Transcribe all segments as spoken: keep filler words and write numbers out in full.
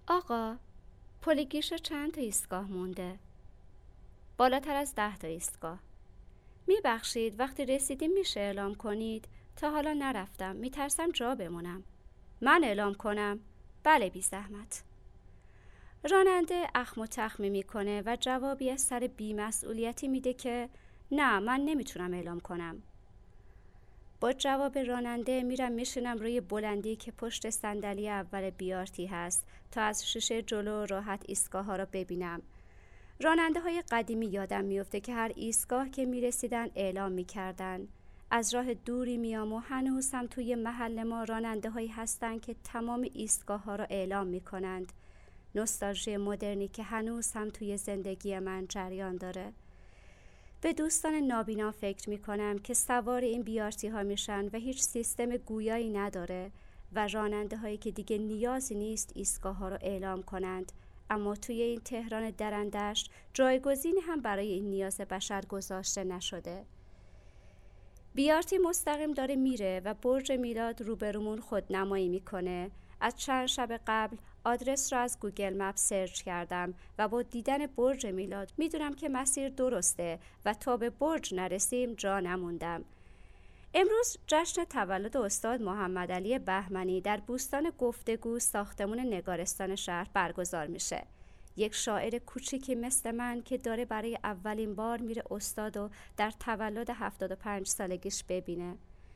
آقا، پل گیشه چند تا ایستگاه مونده؟ بالاتر از ده تا ایستگاه. میبخشید وقتی رسیدیم میشه اعلام کنید؟ تا حالا نرفتم، میترسم جا بمونم. من اعلام کنم؟ بله بی زحمت. راننده اخم و تخمی میکنه و جوابی از سر بی‌مسئولیتی میده که نه، من نمیتونم اعلام کنم. با جواب راننده میرم میشینم روی بلندی که پشت صندلی اول بیارتی هست تا از شیشه جلو راحت ایستگاه ها را ببینم. راننده های قدیمی یادم میفته که هر ایستگاه که میرسیدن اعلام میکردن. از راه دوری میام و هنوز هم توی محل ما راننده هایی هستن که تمام ایستگاه ها را اعلام میکنند. نوستالژی مدرنی که هنوز هم توی زندگی من جریان داره. به دوستان نابینا فکر می کنم که سوار این بیارتی ها میشن و هیچ سیستم گویایی نداره و راننده هایی که دیگه نیازی نیست ایستگاه ها رو اعلام کنند، اما توی این تهران درندشت جایگزینی هم برای این نیاز بشر گذاشته نشده. بیارتی مستقیم داره میره و برج میلاد روبرومون خودنمایی میکنه. از چند شب قبل آدرس را از گوگل مپ سرچ کردم و با دیدن برج میلاد میدونم که مسیر درسته و تا به برج نرسیم جا نموندم. امروز جشن تولد استاد محمد علی بهمنی در بوستان گفتگو ساختمون نگارستان شهر برگزار میشه. یک شاعر کوچیکی مثل من که داره برای اولین بار میره استادو در تولد هفتاد و پنج سالگیش ببینه.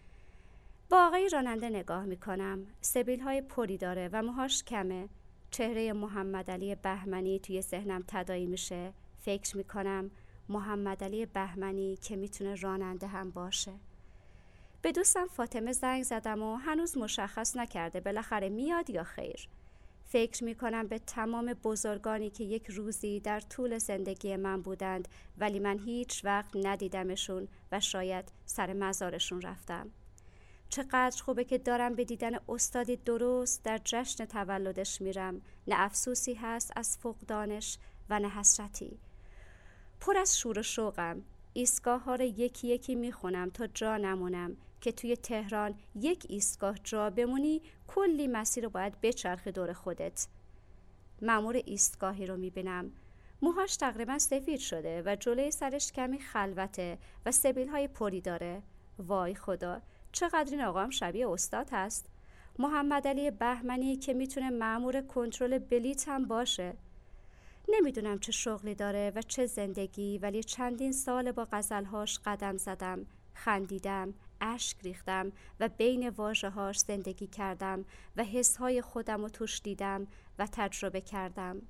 با آقای راننده نگاه میکنم. سبیل های پری داره و موهاش کمه. چهره محمد علی بهمنی توی ذهنم تداعی میشه. فکر میکنم محمد علی بهمنی که میتونه راننده هم باشه. به دوستم فاطمه زنگ زدم و هنوز مشخص نکرده بالاخره میاد یا خیر. فکر میکنم به تمام بزرگانی که یک روزی در طول زندگی من بودند ولی من هیچ وقت ندیدمشون و شاید سر مزارشون رفتم. چقدر خوبه که دارم به دیدن استادی درست در جشن تولدش میرم. نه افسوسی هست از فقدانش و نه حسرتی. پر از شور و شوقم. ایستگاه ها رو یکی یکی میخونم تا جا نمونم که توی تهران یک ایستگاه جا بمونی کلی مسیر رو باید بچرخی دور خودت. مأمور ایستگاهی رو میبینم. موهاش تقریبا سفید شده و جلوی سرش کمی خلوته و سبیل های پری داره. وای خدا، چقدر این آقام شبیه استاد هست. محمد علی بهمنی که میتونه مأمور کنترل بلیط هم باشه. نمیدونم چه شغلی داره و چه زندگی، ولی چندین سال با غزلهاش قدم زدم، خندیدم، اشک ریختم و بین واژه‌هاش زندگی کردم و حسهای خودم رو توش دیدم و تجربه کردم.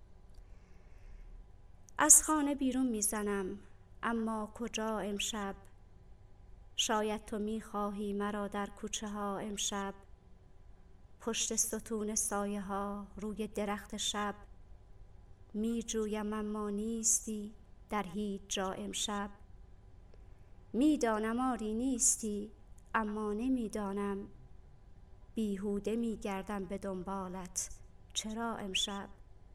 از خانه بیرون میزنم، اما کجا امشب؟ شاید تو میخواهی مرا در کوچه ها امشب، پشت ستون سایه ها روی درخت شب. می جویم اما نیستی در هیچ جا امشب. می دانم آری نیستی اما نمی دانم، بیهوده می گردم به دنبالت چرا امشب.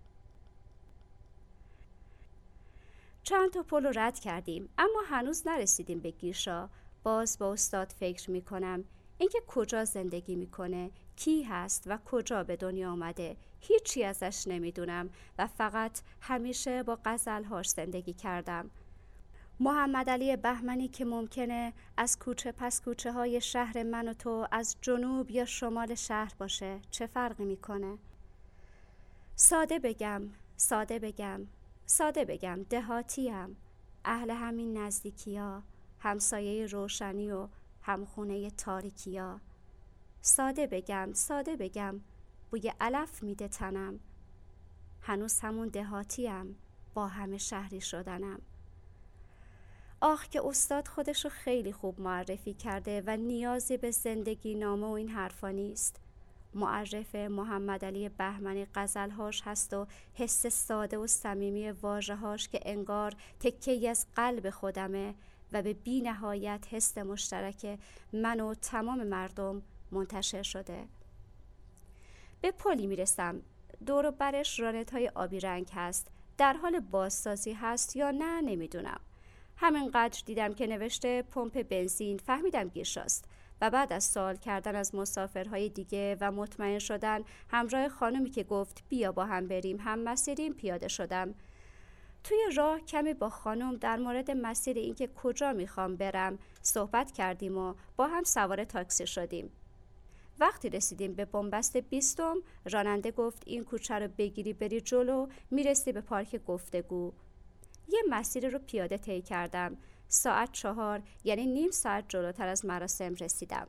چند تا پل رو رد کردیم اما هنوز نرسیدیم به گیشا. باز با استاد فکر می کنم اینکه کجا زندگی میکنه، کی هست و کجا به دنیا آمده. هیچی ازش نمیدونم و فقط همیشه با غزلهاش زندگی کردم. محمد علی بهمنی که ممکنه از کوچه پس کوچه های شهر من و تو از جنوب یا شمال شهر باشه، چه فرقی میکنه؟ ساده بگم، ساده بگم، ساده بگم دهاتیم، اهل همین نزدیکی ها، همسایه روشنی و همخونه تاریکیا. ساده بگم، ساده بگم بوی علف میده تنم، هنوز همون دهاتیم با همه شهری شدنم. آخ که استاد خودشو خیلی خوب معرفی کرده و نیازی به زندگی نامه و این حرفا نیست. معرف محمد علی بهمنی غزلهاش هست و حس ساده و صمیمی واژه‌هاش که انگار تکه‌ای از قلب خودمه و به بی نهایت حس مشترک من و تمام مردم منتشر شده. به پلی میرسم. دور و برش رانت‌های آبی رنگ هست. در حال بازسازی هست یا نه نمیدونم. همینقدر دیدم که نوشته پمپ بنزین، فهمیدم گیشاست و بعد از سوال کردن از مسافرهای دیگه و مطمئن شدن همراه خانمی که گفت بیا با هم بریم هم مسیریم پیاده شدم. توی راه کمی با خانم در مورد مسیر اینکه کجا میخوام برم صحبت کردیم و با هم سوار تاکسی شدیم. وقتی رسیدیم به بنبست بیستم، راننده گفت این کوچه رو بگیری بری جلو میرسی به پارک گفتگو. یه مسیر رو پیاده طی کردم. ساعت چهار یعنی نیم ساعت جلوتر از مراسم رسیدم.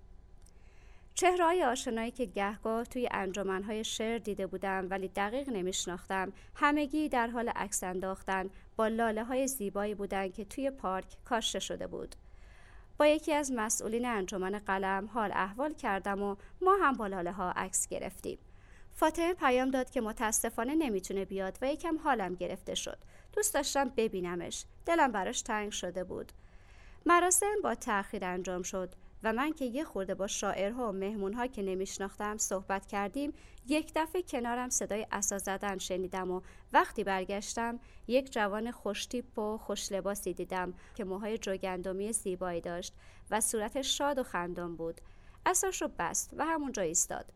چهره‌های آشنایی که گهگاه توی انجمن‌های شعر دیده بودم ولی دقیق نمیشناختم، همگی در حال عکس انداختن با لاله‌های زیبایی بودن که توی پارک کاشته شده بود. با یکی از مسئولین انجمن قلم حال احوال کردم و ما هم با لاله‌ها عکس گرفتیم. فاطمه پیام داد که متاسفانه نمیتونه بیاد و یکم حالم گرفته شد. دوست داشتم ببینمش. دلم براش تنگ شده بود. مراسم با تأخیر انجام شد و من که یه خورده با شاعرها و مهمونها که نمیشناختم صحبت کردیم، یک دفعه کنارم صدای عصا زدن شنیدم و وقتی برگشتم یک جوان خوشتیپ و خوش لباسی دیدم که موهای جوگندمی زیبایی داشت و صورتش شاد و خندان بود. عصاشو بست و همونجا ایستاد.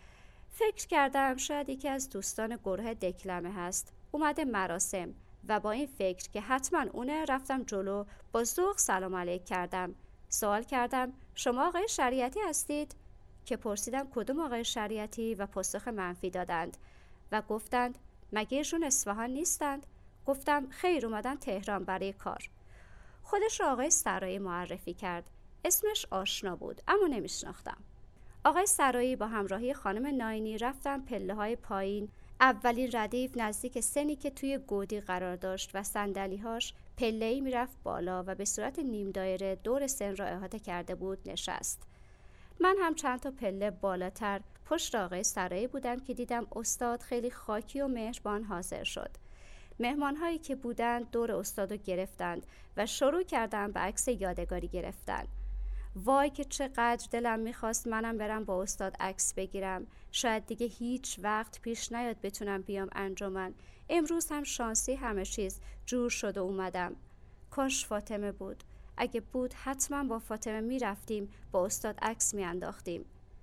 فکر کردم شاید یکی از دوستان گروه دکلمه هست. اومده مراسم و با این فکر که حتما اونه رفتم جلو، با ذوق سلام علیک کردم. سوال کردم شما آقای شریعتی هستید؟ که پرسیدم کدوم آقای شریعتی و پاسخ منفی دادند و گفتند مگه ایشون اصفهان نیستند؟ گفتم خیر اومدن تهران برای کار. خودش رو آقای سرایی معرفی کرد. اسمش آشنا بود اما نمیشناختم. آقای سرایی با همراهی خانم ناینی رفتن پله های پایین. اولین ردیف نزدیک سنی که توی گودی قرار داشت و صندلی‌هاش پله‌ای میرفت بالا و به صورت نیم دایره دور سن را احاطه کرده بود نشست. من هم چند تا پله بالاتر پشت آقای سرایی بودم که دیدم استاد خیلی خاکی و مهربان حاضر شد. مهمان‌هایی که بودند دور استادو گرفتند و شروع کردن به عکس یادگاری گرفتن. وای که چقدر دلم میخواست منم برم با استاد عکس بگیرم. شاید دیگه هیچ وقت پیش نیاد بتونم بیام انجمن. امروز هم شانسی همه چیز جور شد و اومدم. کاش فاطمه بود. اگه بود حتما با فاطمه میرفتیم با استاد عکس میانداختیم.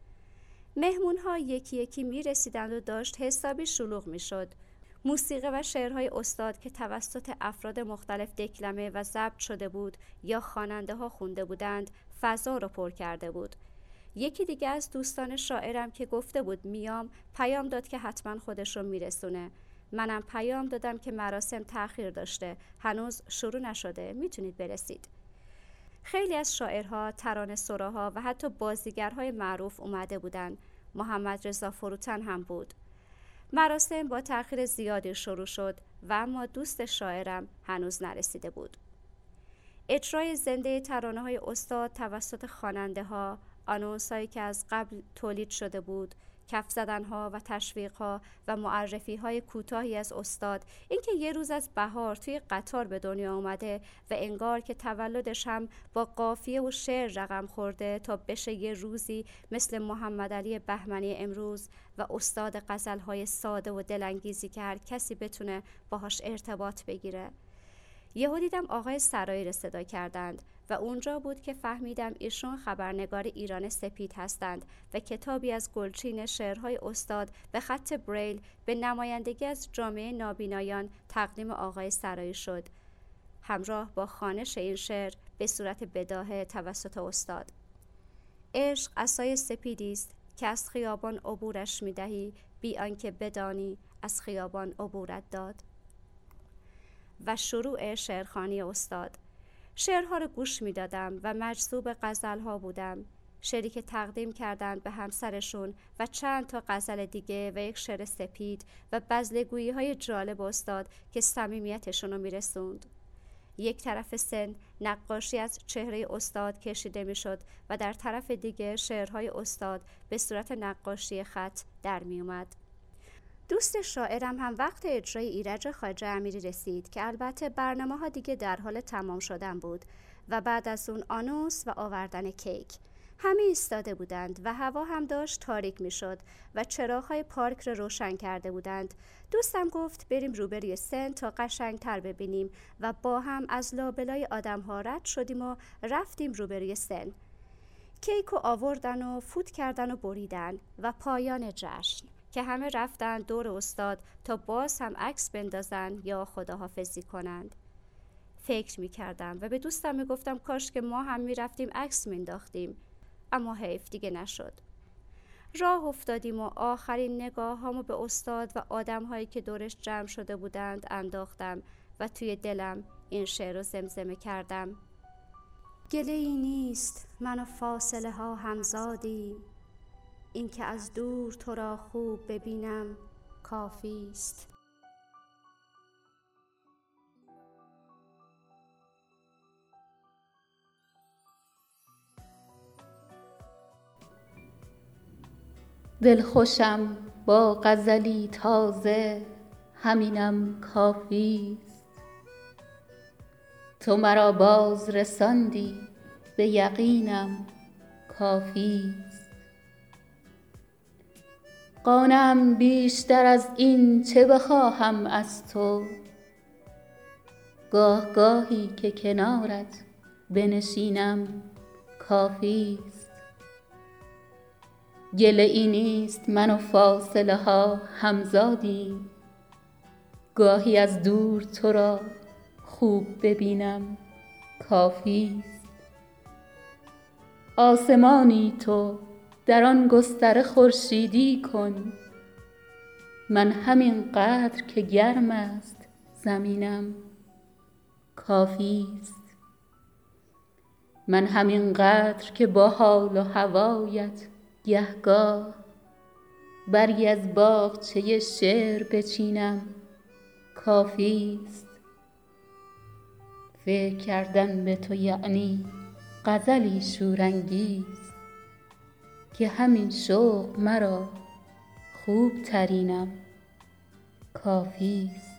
مهمون ها یکی یکی میرسیدند و داشت حسابی شلوغ میشد. موسیقی و شعرهای استاد که توسط افراد مختلف دکلمه و ضبط شده بود یا خواننده ها خونده بودند فضا رو پر کرده بود. یکی دیگه از دوستان شاعرم که گفته بود میام پیام داد که حتما خودش رو میرسونه. منم پیام دادم که مراسم تأخیر داشته، هنوز شروع نشده، میتونید برسید. خیلی از شاعرها، ترانه سراها و حتی بازیگرهای معروف اومده بودن. محمد رضا فروتن هم بود. مراسم با تأخیر زیادی شروع شد و اما دوست شاعرم هنوز نرسیده بود. اجرای زنده ترانه های استاد توسط خواننده ها، آنونس هایی که از قبل تولید شده بود، کف زدن ها و تشویق ها و معرفی های کوتاهی از استاد، اینکه یه روز از بهار توی قطار به دنیا اومده و انگار که تولدش هم با قافیه و شعر رقم خورده تا بشه یه روزی مثل محمد علی بهمنی امروز و استاد غزل های ساده و دلانگیزی که هر کسی بتونه باهاش ارتباط بگیره. یهو دیدم آقای سرایی رو صدا کردند و اونجا بود که فهمیدم ایشون خبرنگار ایران سپید هستند و کتابی از گلچین شعرهای استاد به خط بریل به نمایندگی از جامعه نابینایان تقدیم آقای سرایی شد، همراه با خوانش این شعر به صورت بداهه توسط استاد. عشق عصای سپیدی است که از خیابان عبورش می‌دهی، بی آنکه بدانی از خیابان عبورت داد. و شروع شعرخوانی استاد. شعرها رو گوش می دادم و مجذوب غزلها بودم. شعری که تقدیم کردند به همسرشون و چند تا غزل دیگه و یک شعر سپید و بزلگویی های جالب استاد که صمیمیتشون رو می رسوند. یک طرف سن نقاشی از چهره استاد کشیده می شد و در طرف دیگه شعرهای استاد به صورت نقاشی خط در می اومد. دوست شاعرم هم وقت اجرای ایرج خواجه امیری رسید که البته برنامه ها دیگه در حال تمام شدن بود و بعد از اون آنونس و آوردن کیک. همه ایستاده بودند و هوا هم داشت تاریک می شد و چراغ‌های پارک رو روشن کرده بودند. دوستم گفت بریم روبروی سن تا قشنگ تر ببینیم و با هم از لابلای آدم ها رد شدیم و رفتیم روبروی سن. کیکو آوردن و فوت کردن و بریدن و پایان جشن که همه رفتن دور استاد تا باز هم عکس بندازن یا خداحافظی کنند. فکر میکردم و به دوستم میگفتم کاش که ما هم میرفتیم عکس مینداختیم، اما حیف دیگه نشد. راه افتادیم و آخرین نگاه هامو به استاد و آدم هایی که دورش جمع شده بودند انداختم و توی دلم این شعر رو زمزمه کردم: گله ای نیست من و فاصله ها همزادیم، این که از دور تو را خوب ببینم کافی است. دلخوشم با غزلی تازه، همینم کافی است. تو مرا باز رساندی به یقینم کافی است. قانعم بیشتر از این چه بخواهم از تو، گاه گاهی که کنارت بنشینم کافی است. گله ای نیست من و فاصله ها همزادیم، گاهی از دور تو را خوب ببینم کافی است. آسمانی تو در آن گستره خورشیدی کن، من همین قدر که گرم است زمینم کافی است. من همین قدر که با حال و هوایت گهگاه برگی از باغچه شعر بچینم کافی است. فکر کردن به تو یعنی غزلی شورانگیز، که همین شوق مرا خوب ترینم کافی است.